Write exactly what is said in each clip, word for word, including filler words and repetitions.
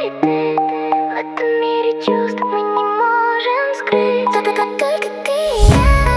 и ты. В этом мире чувств мы не можем скрыть. Только ты и я.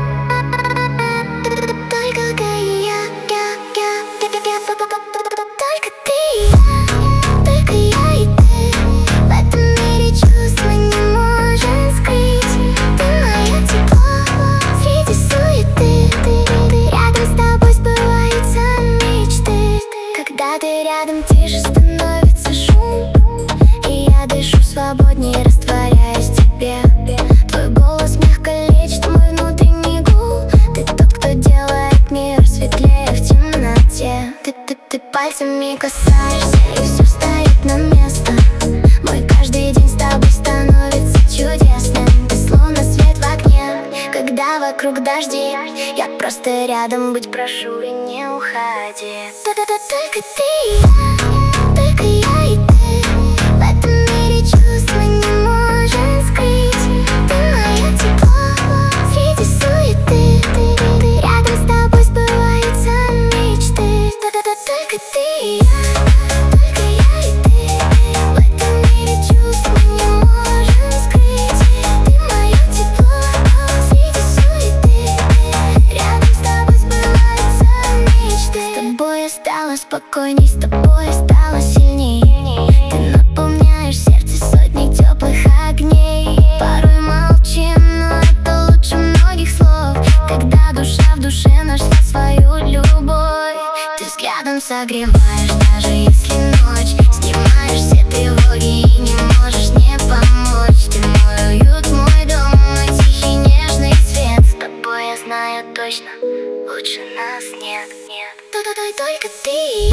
Только ты и я, я, я, я, я, я. Только ты и я. Только я и ты. В этом мире чувств мы не можем скрыть. Ты мое тепло среди суеты. Ты рядом, с тобой сбываются мечты. Когда ты рядом, тише становится шум, и я дышу свободнее, растворяясь в тебе. Твой голос мягко лечит мой внутренний гул. Ты тот, кто делает мир светлее в темноте. Ты, ты, ты пальцами касаешься, и все встает на место. Мой каждый день с тобой становится чудесным. Ты словно свет в окне, когда вокруг дожди. Я просто рядом быть прошу, и не уходи. Только ты и я, только я и ты. В этом мире чувств мы не можем скрыть. Ты мое тепло среди суеты. Ты рядом, с тобой сбываются мечты. Только ты и я, только я и ты. В этом мире чувств мы не можем скрыть. Ты мое тепло среди суеты. Рядом, с тобой сбываются мечты. С тобой я стала спокойней, с тобой я стала сильней. Ты наполняешь сердце сотней теплых огней. Порой молчим, но это лучше многих слов. Когда душа в душе нашла свою любовь. Ты взглядом согреваешь, даже если ночь. Снимаешь все тревоги и не можешь не помочь. Ты мой уют, мой дом, мой тихий нежный свет. С тобой я знаю точно, лучше нас нет, нет. Только ты и я.